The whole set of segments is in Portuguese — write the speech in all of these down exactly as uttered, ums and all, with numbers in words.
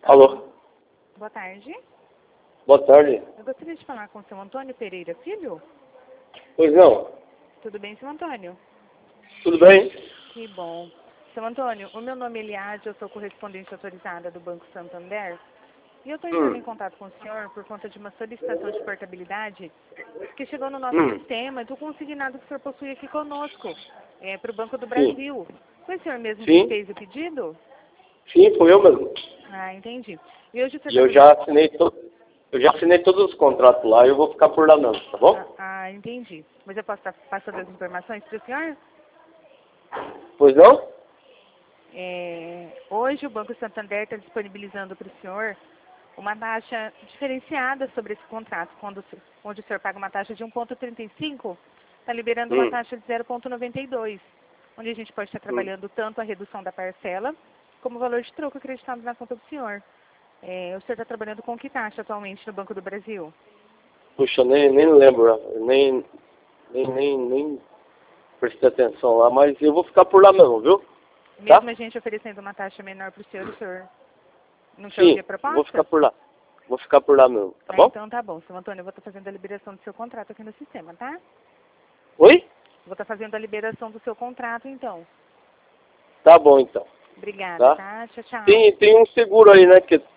Alô? Boa tarde. Boa tarde. Eu gostaria de falar com o seu Antônio Pereira Filho. Pois não. Tudo bem, seu Antônio? Tudo bem? Que bom. Seu Antônio, o meu nome é Eliade, eu sou correspondente autorizada do Banco Santander. E eu estou entrando Hum. em contato com o senhor por conta de uma solicitação de portabilidade que chegou no nosso Hum. sistema do consignado que o senhor possui aqui conosco, é, para o Banco do Sim. Brasil. Foi o senhor mesmo Sim. que fez o pedido? Sim, foi eu mesmo. Ah, entendi. E hoje o senhor E eu tá já assinei to... eu já assinei todos os contratos lá e eu vou ficar por lá mesmo, tá bom? Ah, ah, entendi. Mas eu posso estar passando as informações para o senhor? Pois não? É, hoje o Banco Santander está disponibilizando para o senhor uma taxa diferenciada sobre esse contrato, quando, o se- onde o senhor paga uma taxa de um vírgula trinta e cinco, está liberando uma Hum. taxa de zero vírgula noventa e dois, onde a gente pode estar Hum. trabalhando tanto a redução da parcela, como o valor de troco acreditado na conta do senhor. É, o senhor está trabalhando com que taxa atualmente no Banco do Brasil? Puxa, nem, nem lembro, eu nem, nem, nem, nem prestei atenção lá, mas eu vou ficar por lá mesmo, viu? Tá? Mesmo a gente oferecendo uma taxa menor para o senhor, o senhor não quer ouvir Sim, a vou ficar proposta? por lá. Vou ficar por lá mesmo, tá Ah, bom? então tá bom. Seu Antônio, eu vou estar fazendo a liberação do seu contrato aqui no sistema, tá? Oi? Vou estar fazendo a liberação do seu contrato, então. Tá bom então, Obrigada, tá? tá? Tchau, tchau. Tem, tem um seguro aí, né? Que...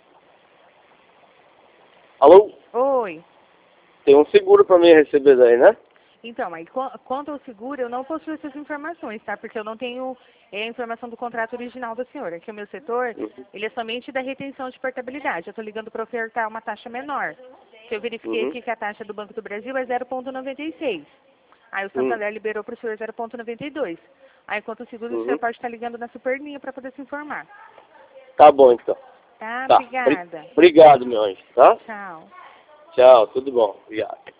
Alô? Oi. Tem um seguro pra mim receber daí, né? Então, aí, qu- quanto ao seguro, eu não possuo essas informações, tá? Porque eu não tenho é, a informação do contrato original da senhora. Aqui o meu setor, Uhum. ele é somente da retenção de portabilidade. Eu estou ligando para ofertar uma taxa menor. Que eu verifiquei Uhum. aqui que a taxa do Banco do Brasil é zero vírgula noventa e seis. Aí o Hum. Santander liberou para o senhor zero vírgula noventa e dois. Aí, quanto ao seguro, o senhor Uhum. pode estar ligando na superlinha para poder se informar. Tá bom então. Tá? Tá. Bri- Obrigada. Obrigado, meu anjo, tá? Tchau. Tchau, tudo bom. Obrigado.